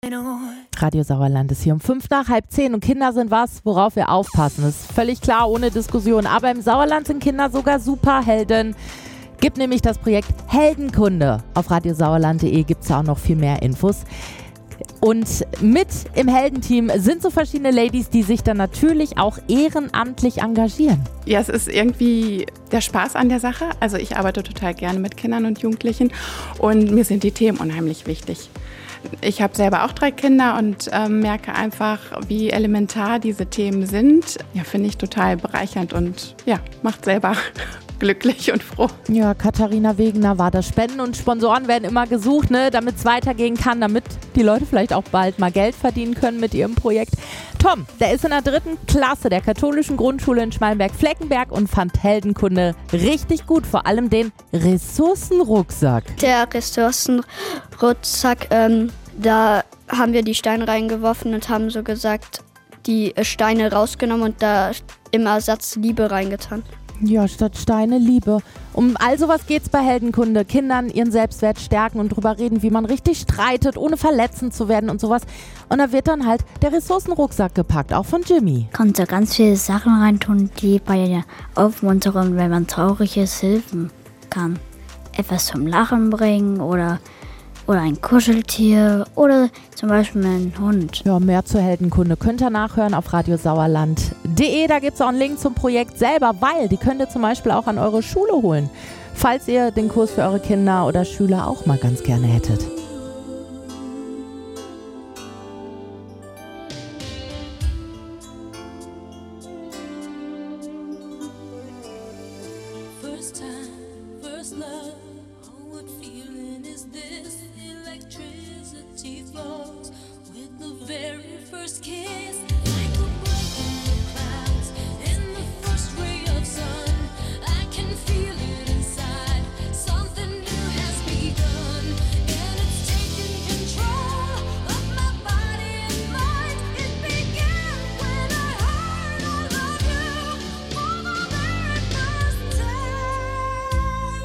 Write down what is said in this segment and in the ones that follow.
Radio Sauerland ist hier um 5:05 und Kinder sind was, worauf wir aufpassen. Das ist völlig klar, ohne Diskussion. Aber im Sauerland sind Kinder sogar Superhelden. Gibt nämlich das Projekt Heldenkunde. Auf radiosauerland.de gibt es ja auch noch viel mehr Infos. Und mit im Heldenteam sind so verschiedene Ladies, die sich dann natürlich auch ehrenamtlich engagieren. Ja, es ist irgendwie der Spaß an der Sache. Also ich arbeite total gerne mit Kindern und Jugendlichen und mir sind die Themen unheimlich wichtig. Ich habe selber auch 3 Kinder und merke einfach, wie elementar diese Themen sind. Ja, finde ich total bereichernd und ja, macht selber glücklich und froh. Ja, Katharina Wegener war das. Spenden und Sponsoren werden immer gesucht, ne, damit es weitergehen kann, damit die Leute vielleicht auch bald mal Geld verdienen können mit ihrem Projekt. Tom, der ist in der 3. Klasse der katholischen Grundschule in Schmallenberg-Fleckenberg und fand Heldenkunde richtig gut, vor allem den Ressourcenrucksack. Der Ressourcenrucksack, da haben wir die Steine reingeworfen und haben so gesagt, die Steine rausgenommen und da im Ersatz Liebe reingetan. Ja, statt Steine Liebe. Um all sowas geht's bei Heldenkunde. Kindern ihren Selbstwert stärken und drüber reden, wie man richtig streitet, ohne verletzend zu werden und sowas. Und da wird dann halt der Ressourcenrucksack gepackt, auch von Jimmy. Kannst du ganz viele Sachen reintun, die bei der Aufmunterung, wenn man traurig ist, helfen kann. Etwas zum Lachen bringen oder ein Kuscheltier oder zum Beispiel einen Hund. Ja, mehr zur Heldenkunde könnt ihr nachhören auf radiosauerland.de. Da gibt es auch einen Link zum Projekt selber, weil die könnt ihr zum Beispiel auch an eure Schule holen, falls ihr den Kurs für eure Kinder oder Schüler auch mal ganz gerne hättet. First time, first love, oh what feeling is this? Electricity flows with the very first kiss. Like a break in the clouds, in the first ray of sun. I can feel it inside, something new has begun. And it's taking control of my body and mind. It began when I heard I love you for the very first time.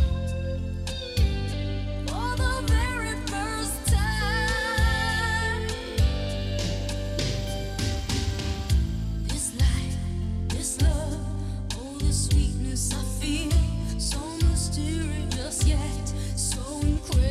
For the very first time. This life, this love, oh the sweetness I feel, so mysterious yet so incredible.